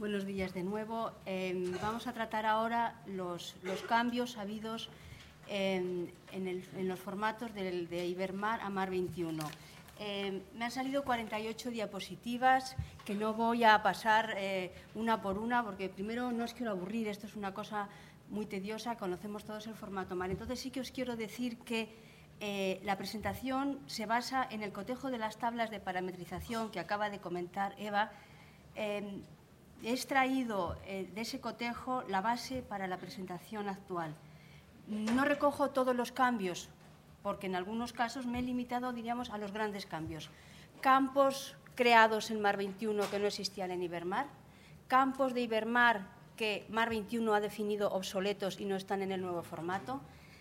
Buenos días de nuevo. Vamos a tratar ahora los cambios habidos en los formatos de Ibermar a Mar 21. Me han salido 48 diapositivas que no voy a pasar una por una porque primero no os quiero aburrir, esto es una cosa muy tediosa, conocemos todos el formato Mar. Entonces sí que os quiero decir que la presentación se basa en el cotejo de las tablas de parametrización que acaba de comentar Eva. He extraído de ese cotejo la base para la presentación actual. No recojo todos los cambios, porque en algunos casos me he limitado, diríamos, a los grandes cambios. Campos creados en Mar 21 que no existían en Ibermar, campos de Ibermar que Mar 21 ha definido obsoletos y no están en el nuevo formato,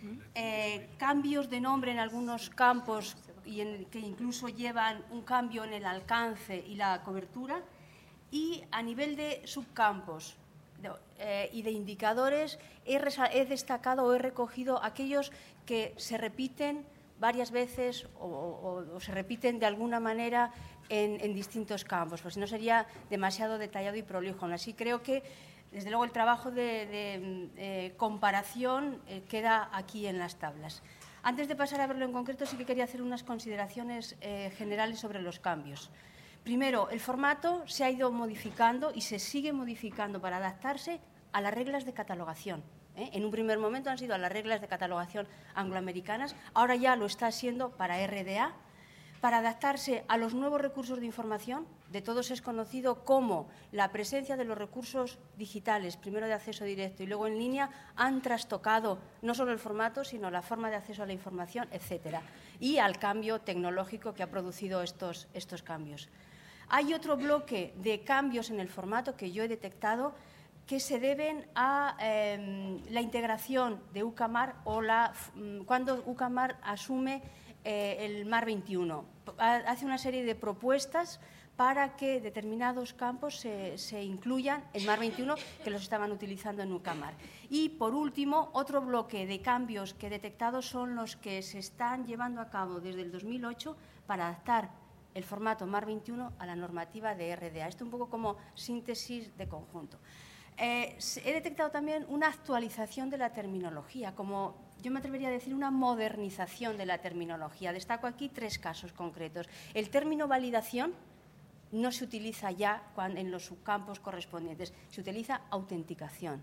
cambios de nombre en algunos campos que incluso llevan un cambio en el alcance y la cobertura. Y a nivel de subcampos y de indicadores he destacado o he recogido aquellos que se repiten varias veces o se repiten de alguna manera en distintos campos, pues si no sería demasiado detallado y prolijo. Aún así creo que, desde luego, el trabajo de comparación queda aquí en las tablas. Antes de pasar a verlo en concreto, sí que quería hacer unas consideraciones generales sobre los cambios. Primero, el formato se ha ido modificando y se sigue modificando para adaptarse a las reglas de catalogación. En un primer momento han sido a las reglas de catalogación angloamericanas, ahora ya lo está siendo para RDA, para adaptarse a los nuevos recursos de información. De todos es conocido cómo la presencia de los recursos digitales, primero de acceso directo y luego en línea, han trastocado no solo el formato, sino la forma de acceso a la información, etcétera, y al cambio tecnológico que ha producido estos cambios. Hay otro bloque de cambios en el formato que yo he detectado que se deben a la integración de UCAMAR o cuando UCAMAR asume el Mar 21. Hace una serie de propuestas para que determinados campos se incluyan en Mar 21 que los estaban utilizando en UCAMAR. Y, por último, otro bloque de cambios que he detectado son los que se están llevando a cabo desde el 2008 para adaptar el formato Mar 21 a la normativa de RDA. Esto un poco como síntesis de conjunto. He detectado también una actualización de la terminología, como yo me atrevería a decir una modernización de la terminología. Destaco aquí tres casos concretos. El término validación no se utiliza ya en los subcampos correspondientes, se utiliza autenticación.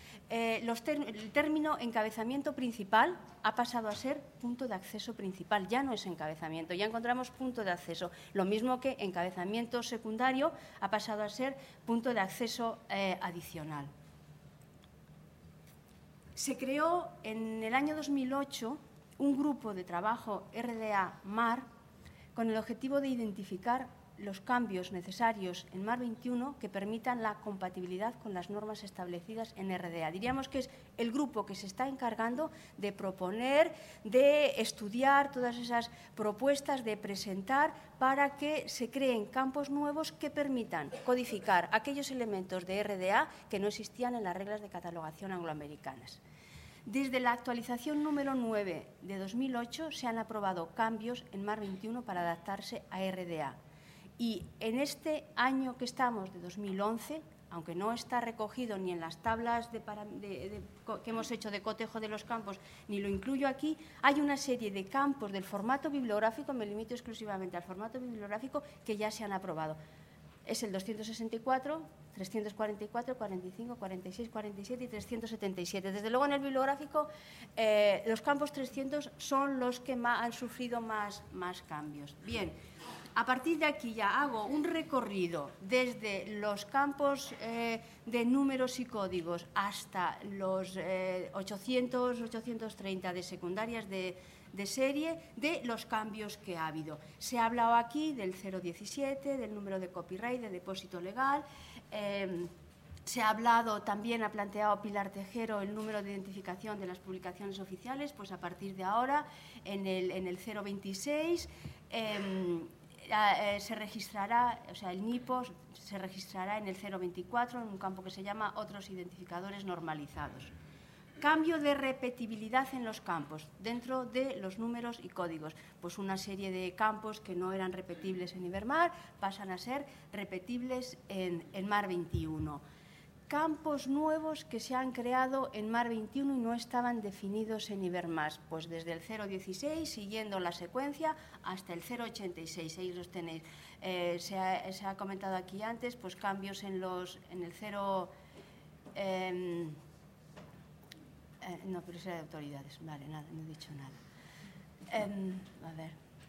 El término encabezamiento principal ha pasado a ser punto de acceso principal, ya no es encabezamiento, ya encontramos punto de acceso, lo mismo que encabezamiento secundario ha pasado a ser punto de acceso adicional. Se creó en el año 2008 un grupo de trabajo RDA-MAR con el objetivo de identificar los cambios necesarios en Mar 21 que permitan la compatibilidad con las normas establecidas en RDA. Diríamos que es el grupo que se está encargando de proponer, de estudiar todas esas propuestas, de presentar para que se creen campos nuevos que permitan codificar aquellos elementos de RDA que no existían en las reglas de catalogación angloamericanas. Desde la actualización número 9 de 2008 se han aprobado cambios en Mar 21 para adaptarse a RDA. Y en este año que estamos, de 2011, aunque no está recogido ni en las tablas que hemos hecho de cotejo de los campos, ni lo incluyo aquí, hay una serie de campos del formato bibliográfico, me limito exclusivamente al formato bibliográfico, que ya se han aprobado. Es el 264, 344, 45, 46, 47 y 377. Desde luego, en el bibliográfico, los campos 300 son los que han sufrido más cambios. Bien. A partir de aquí ya hago un recorrido desde los campos de números y códigos hasta los 800, 830 de secundarias de serie de los cambios que ha habido. Se ha hablado aquí del 017, del número de copyright, de depósito legal. Se ha hablado, también ha planteado Pilar Tejero, el número de identificación de las publicaciones oficiales, pues a partir de ahora en el 026. Se registrará, o sea, el NIPO se registrará en el 024, en un campo que se llama otros identificadores normalizados. Cambio de repetibilidad en los campos, dentro de los números y códigos. Pues una serie de campos que no eran repetibles en Ibermar pasan a ser repetibles en Mar 21. Campos nuevos que se han creado en Mar 21 y no estaban definidos en Ibermar, pues desde el 0.16, siguiendo la secuencia, hasta el 0.86, ahí los tenéis. Se ha comentado aquí antes, pues cambios en el 0... no, pero eso era de autoridades. Vale, nada, no he dicho nada. A ver.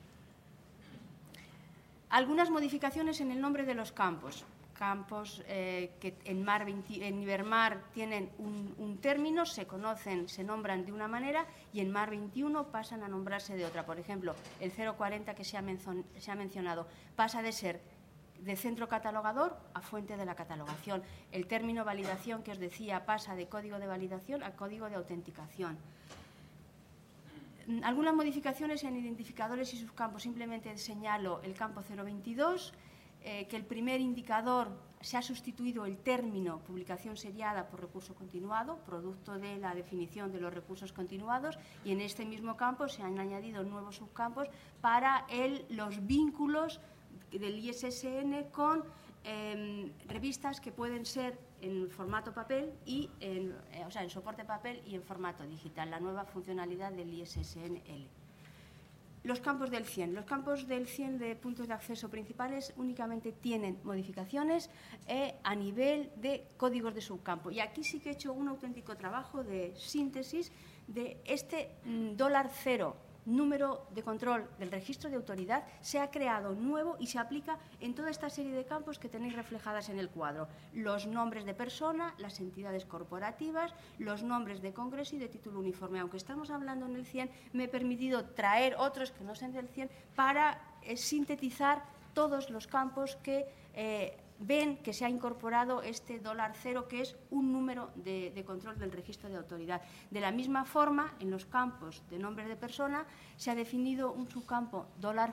Algunas modificaciones en el nombre de los campos. Campos que en Ibermar tienen un término, se conocen, se nombran de una manera y en Mar 21 pasan a nombrarse de otra. Por ejemplo, el 040 que se ha mencionado pasa de ser de centro catalogador a fuente de la catalogación. El término validación que os decía pasa de código de validación a código de autenticación. Algunas modificaciones en identificadores y subcampos. Simplemente señalo el campo 022, que el primer indicador se ha sustituido el término publicación seriada por recurso continuado, producto de la definición de los recursos continuados, y en este mismo campo se han añadido nuevos subcampos para los vínculos del ISSN con revistas que pueden ser en formato papel y en soporte papel y en formato digital, la nueva funcionalidad del ISSN-L. Los campos del 100. Los campos del 100 de puntos de acceso principales únicamente tienen modificaciones a nivel de códigos de subcampo. Y aquí sí que he hecho un auténtico trabajo de síntesis de este $0, número de control del registro de autoridad, se ha creado nuevo y se aplica en toda esta serie de campos que tenéis reflejadas en el cuadro. Los nombres de persona, las entidades corporativas, los nombres de congreso y de título uniforme. Aunque estamos hablando en el 100, me he permitido traer otros que no sean del 100 para sintetizar todos los campos que ven que se ha incorporado este $0, que es un número de control del registro de autoridad. De la misma forma, en los campos de nombre de persona se ha definido un subcampo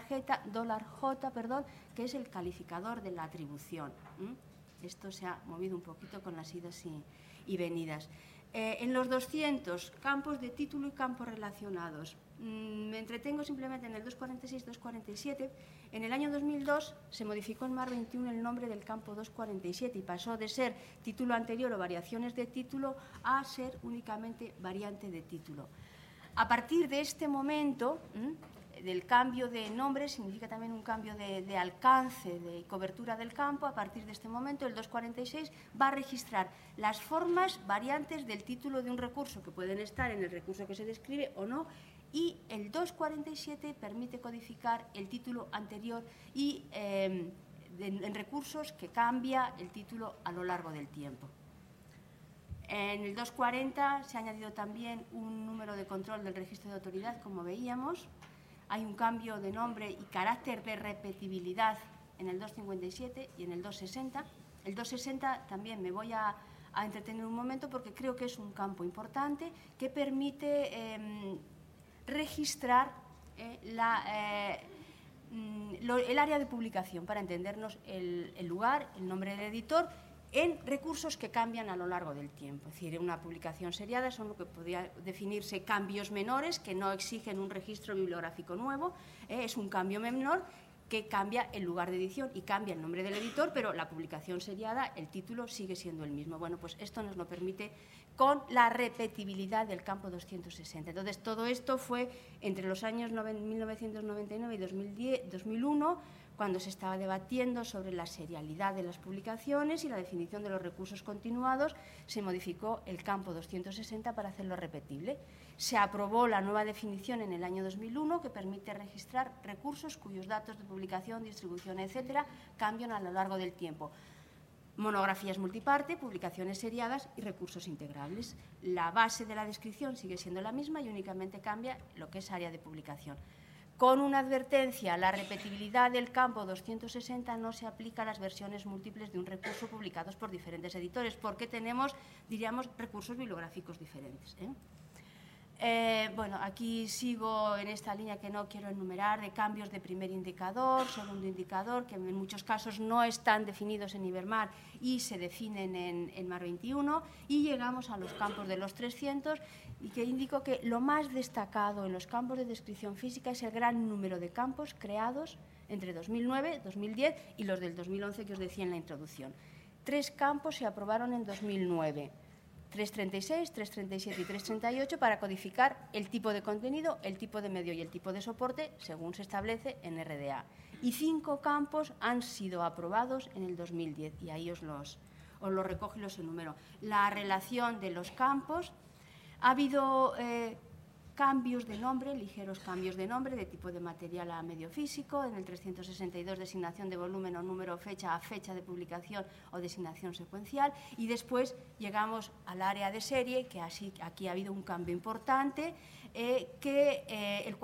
$J, que es el calificador de la atribución. Esto se ha movido un poquito con las idas y venidas. En los 200, campos de título y campos relacionados. Me entretengo simplemente en el 246, 247. En el año 2002 se modificó en Mar 21 el nombre del campo 247 y pasó de ser título anterior o variaciones de título a ser únicamente variante de título. A partir de este momento, del cambio de nombre, significa también un cambio de alcance y cobertura del campo. A partir de este momento, el 246 va a registrar las formas variantes del título de un recurso que pueden estar en el recurso que se describe o no, y el 247 permite codificar el título anterior y en recursos que cambia el título a lo largo del tiempo. En el 240 se ha añadido también un número de control del registro de autoridad, como veíamos. Hay un cambio de nombre y carácter de repetibilidad en el 257 y en el 260. El 260 también me voy a entretener un momento porque creo que es un campo importante que permite registrar el área de publicación, para entendernos el lugar, el nombre del editor, en recursos que cambian a lo largo del tiempo. Es decir, una publicación seriada son lo que podría definirse cambios menores que no exigen un registro bibliográfico nuevo, es un cambio menor que cambia el lugar de edición y cambia el nombre del editor, pero la publicación seriada, el título sigue siendo el mismo. Bueno, pues esto nos lo permite con la repetibilidad del campo 260. Entonces, todo esto fue entre los años 1999 y 2001, cuando se estaba debatiendo sobre la serialidad de las publicaciones y la definición de los recursos continuados. Se modificó el campo 260 para hacerlo repetible. Se aprobó la nueva definición en el año 2001 que permite registrar recursos cuyos datos de publicación, distribución, etcétera, cambian a lo largo del tiempo. Monografías multiparte, publicaciones seriadas y recursos integrables. La base de la descripción sigue siendo la misma y únicamente cambia lo que es área de publicación. Con una advertencia, la repetibilidad del campo 260 no se aplica a las versiones múltiples de un recurso publicados por diferentes editores, porque tenemos, diríamos, recursos bibliográficos diferentes. Bueno, aquí sigo en esta línea que no quiero enumerar, de cambios de primer indicador, segundo indicador, que en muchos casos no están definidos en Ibermar y se definen en MAR 21, y llegamos a los campos de los 300, y que indico que lo más destacado en los campos de descripción física es el gran número de campos creados entre 2009, 2010 y los del 2011 que os decía en la introducción. 3 campos se aprobaron en 2009. 336, 337 y 338 para codificar el tipo de contenido, el tipo de medio y el tipo de soporte según se establece en RDA. Y 5 campos han sido aprobados en el 2010 y ahí os los recojo y los enumero. La relación de los campos, ha habido cambios de nombre, ligeros cambios de nombre, de tipo de material a medio físico. En el 362, designación de volumen o número o fecha a fecha de publicación o designación secuencial. Y después llegamos al área de serie, que aquí ha habido un cambio importante, que el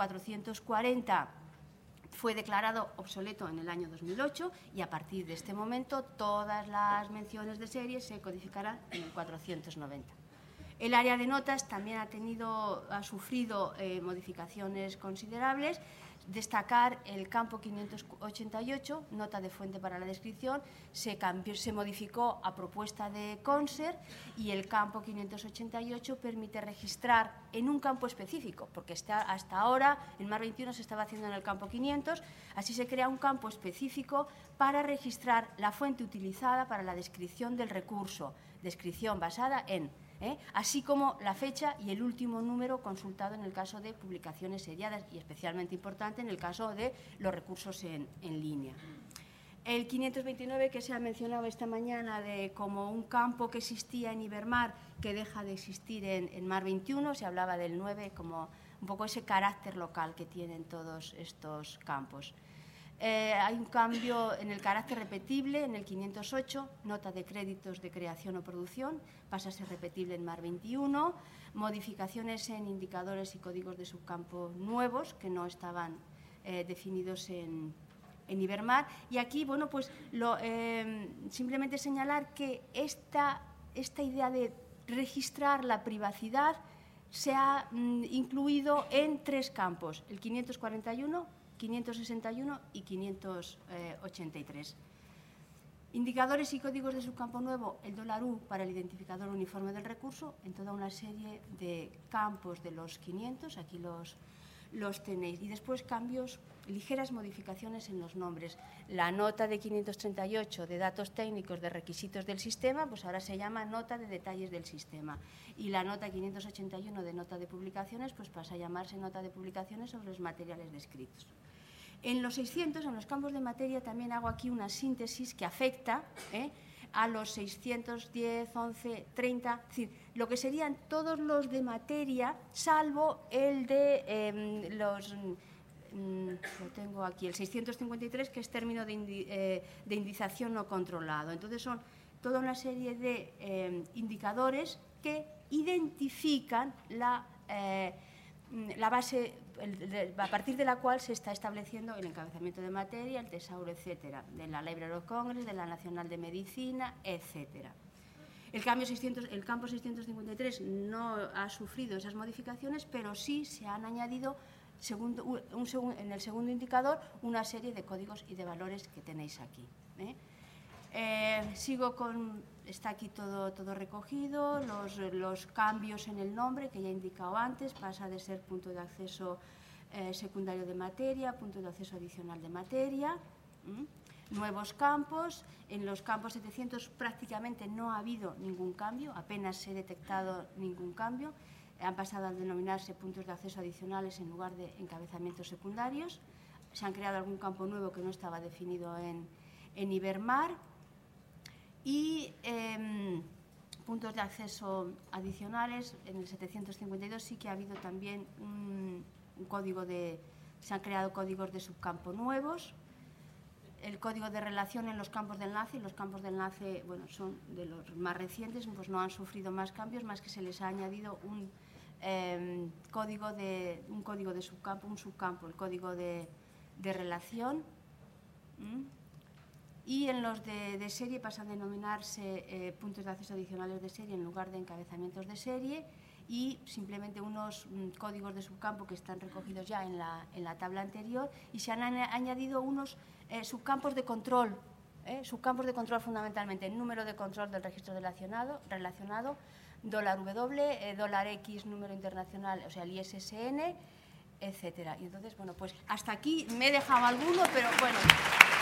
440 fue declarado obsoleto en el año 2008 y a partir de este momento todas las menciones de serie se codificarán en el 490. El área de notas también ha sufrido modificaciones considerables. Destacar el campo 588, nota de fuente para la descripción, se modificó a propuesta de Conser, y el campo 588 permite registrar en un campo específico, porque hasta ahora en MAR 21 se estaba haciendo en el campo 500, así se crea un campo específico para registrar la fuente utilizada para la descripción del recurso, descripción basada en así como la fecha y el último número consultado en el caso de publicaciones seriadas y especialmente importante en el caso de los recursos en línea. El 529 que se ha mencionado esta mañana como un campo que existía en Ibermar que deja de existir en MAR 21, se hablaba del 9 como un poco ese carácter local que tienen todos estos campos. Hay un cambio en el carácter repetible, en el 508, nota de créditos de creación o producción, pasa a ser repetible en MAR 21, modificaciones en indicadores y códigos de subcampo nuevos que no estaban definidos en Ibermar. Y aquí, bueno, pues simplemente señalar que esta idea de registrar la privacidad se ha incluido en 3 campos, el 541, 561 y 583. Indicadores y códigos de subcampo nuevo, el $U para el identificador uniforme del recurso, en toda una serie de campos de los 500, aquí los tenéis. Y después cambios, ligeras modificaciones en los nombres. La nota de 538 de datos técnicos de requisitos del sistema, pues ahora se llama nota de detalles del sistema. Y la nota 581 de nota de publicaciones, pues pasa a llamarse nota de publicaciones sobre los materiales descritos. En los 600, en los campos de materia, también hago aquí una síntesis que afecta a los 610, 11, 30, es decir, lo que serían todos los de materia, salvo el de lo tengo aquí, el 653, que es término de indización no controlado. Entonces son toda una serie de indicadores que identifican la base a partir de la cual se está estableciendo el encabezamiento de materia, el tesauro, etcétera, de la Library of Congress, de la Nacional de Medicina, etcétera. El campo 653 no ha sufrido esas modificaciones, pero sí se han añadido en el segundo indicador una serie de códigos y de valores que tenéis aquí. Sigo está aquí todo recogido, los cambios en el nombre que ya he indicado antes, pasa de ser punto de acceso secundario de materia, punto de acceso adicional de materia. Nuevos campos, en los campos 700 prácticamente no ha habido ningún cambio, apenas se ha detectado ningún cambio, han pasado a denominarse puntos de acceso adicionales en lugar de encabezamientos secundarios, se han creado algún campo nuevo que no estaba definido en Ibermar. Y puntos de acceso adicionales, en el 752 sí que ha habido también un código se han creado códigos de subcampo nuevos. El código de relación en los campos de enlace, y los campos de enlace, bueno, son de los más recientes, pues no han sufrido más cambios, más que se les ha añadido un código de subcampo, el código de relación. Y en los de serie pasan a denominarse puntos de acceso adicionales de serie en lugar de encabezamientos de serie. y simplemente unos códigos de subcampo que están recogidos ya en la tabla anterior, y se han añadido unos subcampos de control, fundamentalmente el número de control del registro relacionado, $W, $X, número internacional, o sea, el ISSN, etcétera. Y entonces, bueno, pues hasta aquí me he dejado alguno, pero bueno.